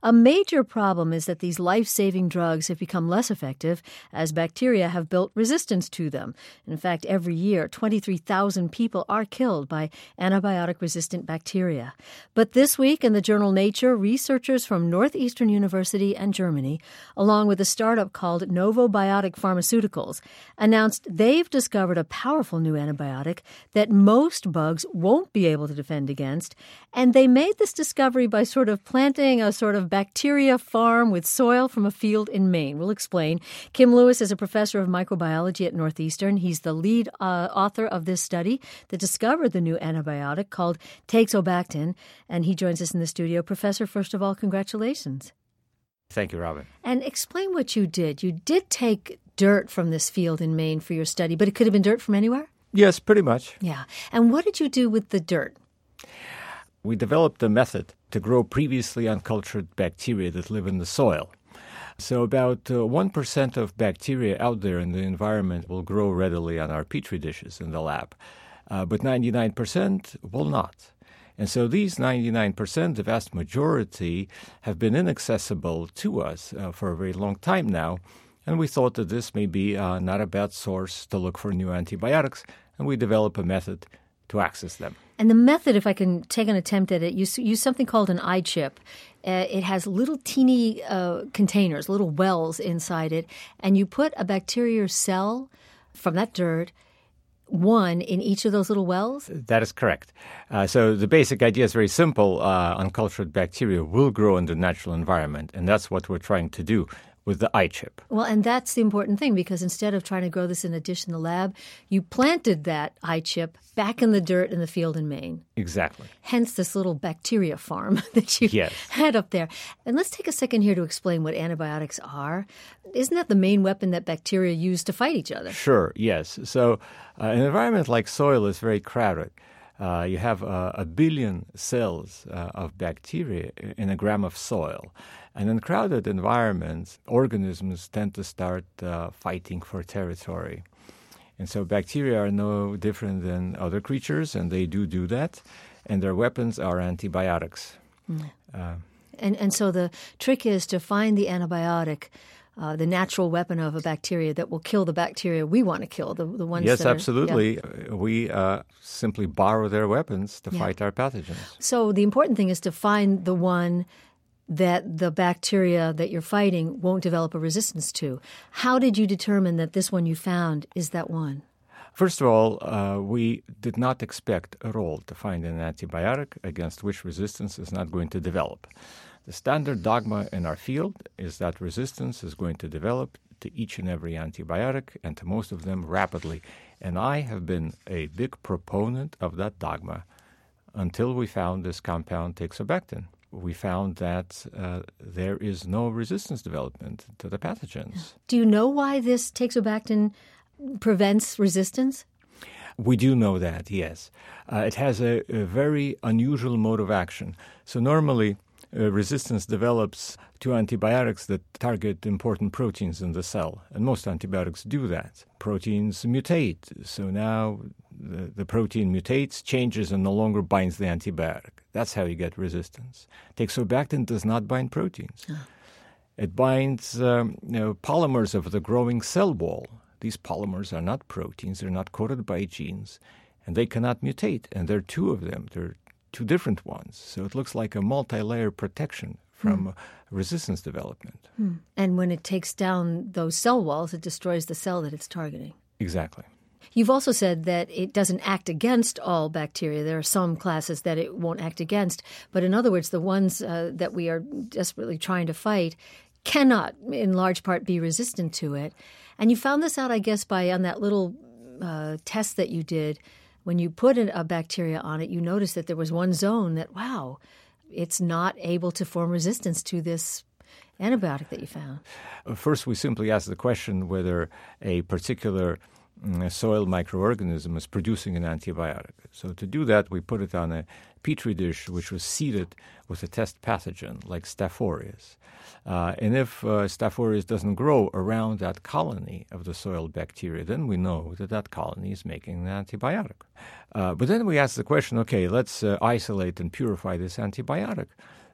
A major problem is that these life-saving drugs have become less effective as bacteria have built resistance to them. In fact, every year, 23,000 people are killed by antibiotic-resistant bacteria. But this week in the journal Nature, researchers from Northeastern University and Germany, along with a startup called Novobiotic Pharmaceuticals, announced they've discovered a powerful new antibiotic that most bugs won't be able to defend against. And they made this discovery by sort of planting a sort of bacteria farm with soil from a field in Maine. We'll explain. Kim Lewis is a professor of microbiology at Northeastern. He's the lead author of this study that discovered the new antibiotic called Teixobactin, and he joins us in the studio. Professor, first of all, congratulations. Thank you, Robin. And explain what you did. You did take dirt from this field in Maine for your study, but it could have been dirt from anywhere? Yes, pretty much. Yeah. And what did you do with the dirt? We developed a method to grow previously uncultured bacteria that live in the soil. So about 1% of bacteria out there in the environment will grow readily on our petri dishes in the lab, but 99% will not. And so these 99%, the vast majority, have been inaccessible to us for a very long time now, and we thought that this may be not a bad source to look for new antibiotics, and we developed a method to access them. And the method, if I can take an attempt at it, you use something called an iChip. It has little teeny containers, little wells inside it, and you put a bacteria cell from that dirt, one in each of those little wells? That is correct. So the basic idea is very simple. Uncultured bacteria will grow in the natural environment, and that's what we're trying to do with the iChip. Well, and that's the important thing, because instead of trying to grow this in a dish in the lab, you planted that iChip back in the dirt in the field in Maine. Exactly. Hence this little bacteria farm that you had up there. And let's take a second here to explain what antibiotics are. Isn't that the main weapon that bacteria use to fight each other? Sure, yes. So an environment like soil is very crowded. You have a billion cells of bacteria in a gram of soil. And in crowded environments, organisms tend to start fighting for territory. And so bacteria are no different than other creatures, and they do that. And their weapons are antibiotics. And so the trick is to find the antibiotic, the natural weapon of a bacteria that will kill the bacteria we want to kill, the ones yes, that absolutely. Yeah. We simply borrow their weapons to fight our pathogens. So the important thing is to find the one that the bacteria that you're fighting won't develop a resistance to. How did you determine that this one you found is that one? First of all, we did not expect at all to find an antibiotic against which resistance is not going to develop. The standard dogma in our field is that resistance is going to develop to each and every antibiotic, and to most of them rapidly. And I have been a big proponent of that dogma until we found this compound Teixobactin. We found that there is no resistance development to the pathogens. Do you know why this Teixobactin prevents resistance? We do know that, yes. It has a very unusual mode of action. So normally, resistance develops to antibiotics that target important proteins in the cell, and most antibiotics do that. Proteins mutate, so now the protein mutates, changes, and no longer binds the antibiotic. That's how you get resistance. Teixobactin does not bind proteins. It binds polymers of the growing cell wall. These polymers are not proteins. They're not coded by genes, and they cannot mutate, and there are two of them. They're two different ones. So it looks like a multi-layer protection from resistance development. And when it takes down those cell walls, it destroys the cell that it's targeting. Exactly. You've also said that it doesn't act against all bacteria. There are some classes that it won't act against. But in other words, the ones that we are desperately trying to fight cannot, in large part, be resistant to it. And you found this out, I guess, on that little test that you did. When you put a bacteria on it, you noticed that there was one zone that, wow, it's not able to form resistance to this antibiotic that you found. First, we simply asked the question whether a particular soil microorganism is producing an antibiotic. So to do that, we put it on a petri dish which was seeded with a test pathogen like Staph aureus. And if Staph aureus doesn't grow around that colony of the soil bacteria, then we know that that colony is making an antibiotic. But then we ask the question, okay, let's isolate and purify this antibiotic.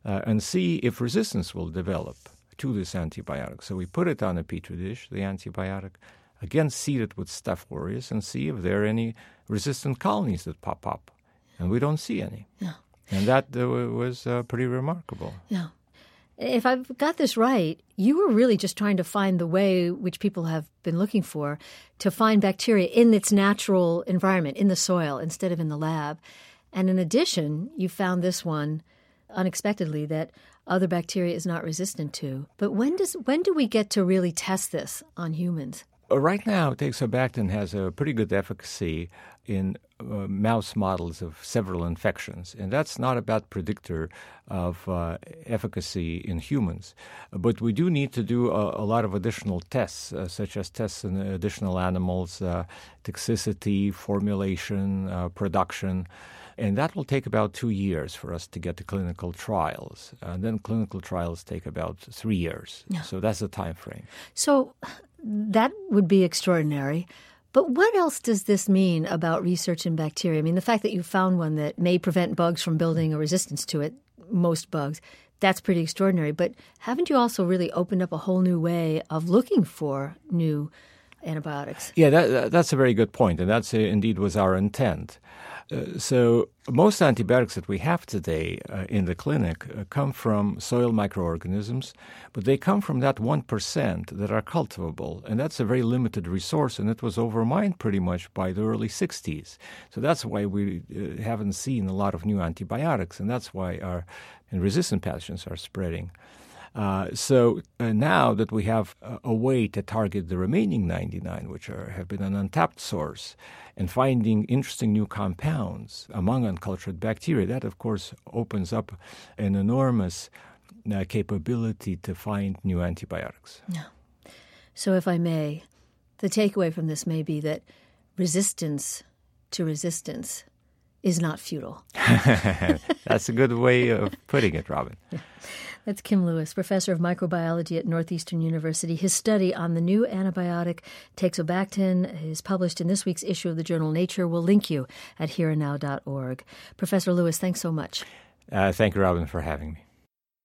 and see if resistance will develop to this antibiotic. So we put it on a petri dish, the antibiotic, again seed it with Staph aureus and see if there are any resistant colonies that pop up. And we don't see any. Yeah. And that was pretty remarkable. Yeah. If I've got this right, you were really just trying to find the way, which people have been looking for, to find bacteria in its natural environment, in the soil, instead of in the lab. And in addition, you found this one unexpectedly that other bacteria is not resistant to. But when do we get to really test this on humans? Right now, teixobactin has a pretty good efficacy in mouse models of several infections, and that's not a bad predictor of efficacy in humans. But we do need to do a lot of additional tests, such as tests in additional animals, toxicity, formulation, production. And that will take about 2 years for us to get to clinical trials. And then clinical trials take about 3 years. Yeah. So that's the time frame. So that would be extraordinary. But what else does this mean about research in bacteria? I mean, the fact that you found one that may prevent bugs from building a resistance to it, most bugs, that's pretty extraordinary. But haven't you also really opened up a whole new way of looking for new antibiotics? Yeah, that's a very good point, and that's indeed was our intent. So most antibiotics that we have today in the clinic come from soil microorganisms, but they come from that 1% that are cultivable, and that's a very limited resource, and it was overmined pretty much by the early 60s. So that's why we haven't seen a lot of new antibiotics, and that's why our resistant pathogens are spreading. So now that we have a way to target the remaining 99, which have been an untapped source, and finding interesting new compounds among uncultured bacteria, that, of course, opens up an enormous capability to find new antibiotics. Yeah. So if I may, the takeaway from this may be that resistance to resistance is not futile. That's a good way of putting it, Robin. Yeah. That's Kim Lewis, professor of microbiology at Northeastern University. His study on the new antibiotic teixobactin is published in this week's issue of the journal Nature. We'll link you at hereandnow.org. Professor Lewis, thanks so much. Thank you, Robin, for having me.